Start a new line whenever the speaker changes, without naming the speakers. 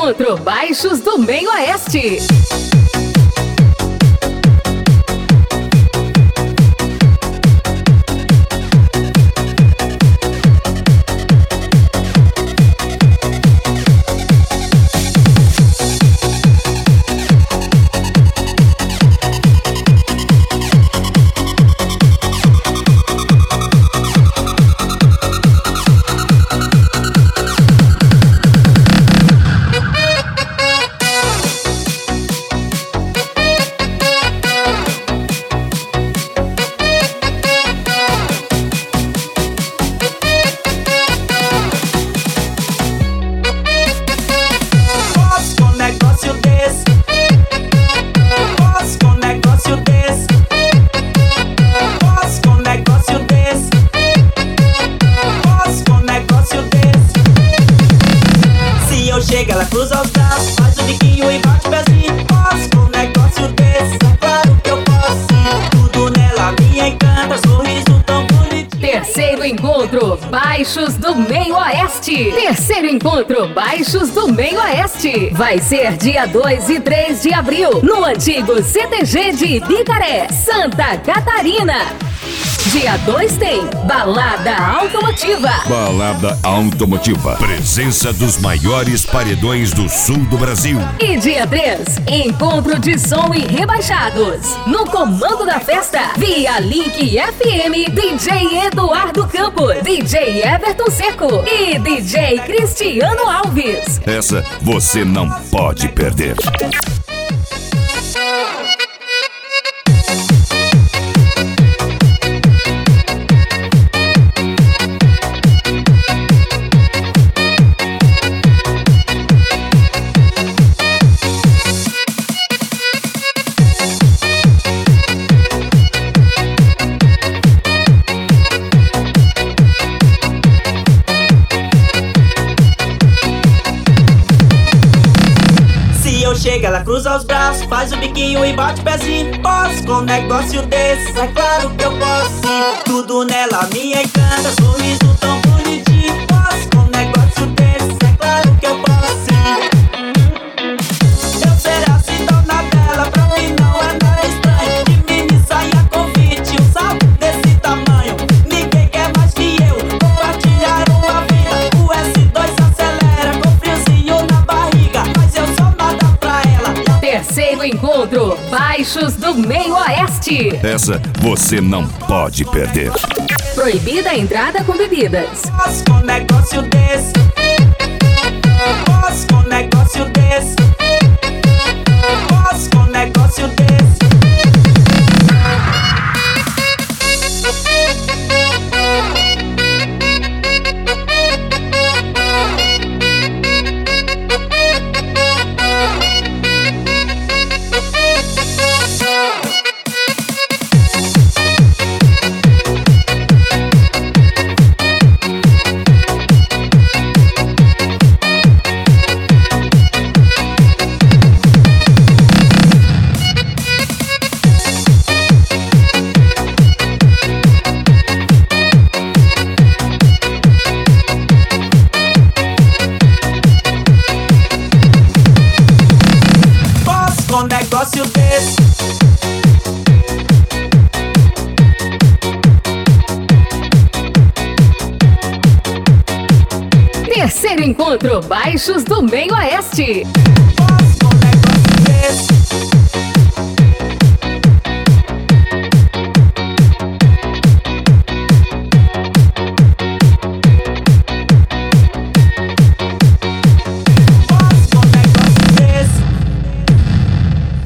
encontro Baixos do Meio Oeste.
Chega, ela cruza os braços, faz o biquinho e bate o pezinho. Posso com um negócio desse, é claro que eu posso. Tudo nela me encanta, sorriso tão bonito.
Terceiro encontro Baixos do Meio Oeste. Terceiro encontro Baixos do Meio Oeste. Vai ser dia 2 e 3 de abril, no antigo CTG de Ibicaré, Santa Catarina. Dia 2 tem Balada Automotiva.
Balada Automotiva. Presença dos maiores paredões do sul do Brasil.
E dia 3, encontro de som e rebaixados. No comando da festa, via Link FM, DJ Eduardo Campos, DJ Everton Seco e DJ Cristiano Alves.
Essa você não pode perder.
Chega, ela cruza os braços, faz o biquinho e bate o pezinho. Posso com um negócio desse, é claro que eu posso. Tudo nela me encanta, sorriso tão bonitinho. Posso com um negócio desse, é claro que eu posso. Eu ser assim dona dela, pra mim não é nada estranho. De mini saia convite, um salto desse tamanho. Ninguém quer mais que eu, compartilhar uma vida. O S2 acelera com friozinho na barriga, mas eu sou nada.
Terceiro encontro Baixos do Meio Oeste.
Essa você não pode perder.
Proibida a entrada com bebidas.
Posso com um negócio desse. Posso com um negócio desse. Posso com um negócio desse. Negócio desse.
Terceiro encontro Baixos do Meio Oeste.